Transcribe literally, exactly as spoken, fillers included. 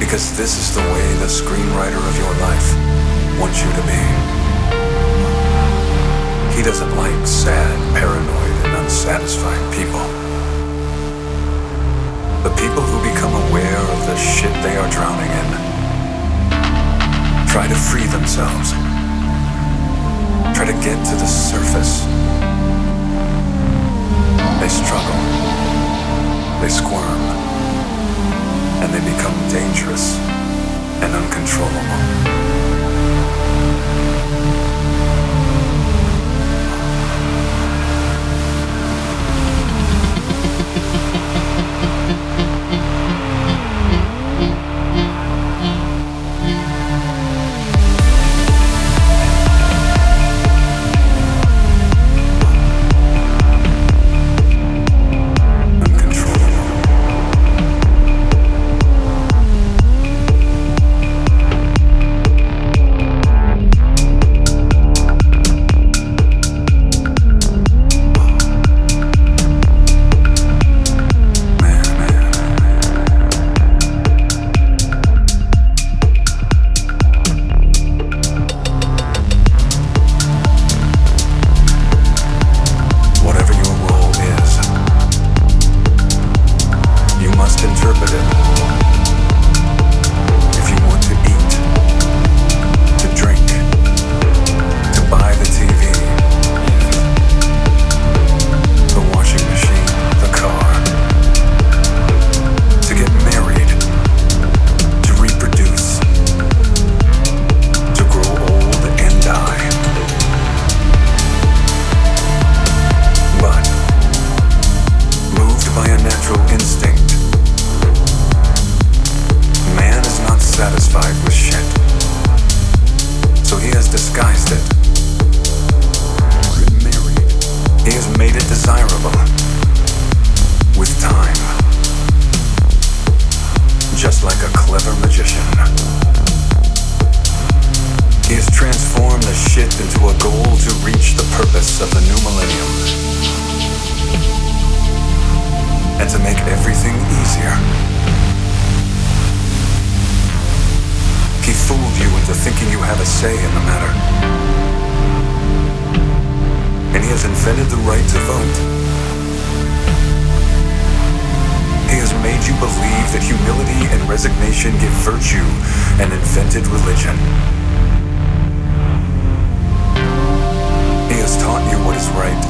Because this is the way the screenwriter of your life wants you to be. He doesn't like sad, paranoid, and unsatisfied people. The people who become aware of the shit they are drowning in try to free themselves, try to get to the surface. They struggle, they squirm, and they become dangerous and uncontrollable. Satisfied with shit, so he has disguised it. Married. He has made it desirable with time, just like a clever magician. He has transformed the shit into a goal to reach the purpose of the new millennium, and to make everything easier. He fooled you into thinking you have a say in the matter. And he has invented the right to vote. He has made you believe that humility and resignation give virtue and invented religion. He has taught you what is right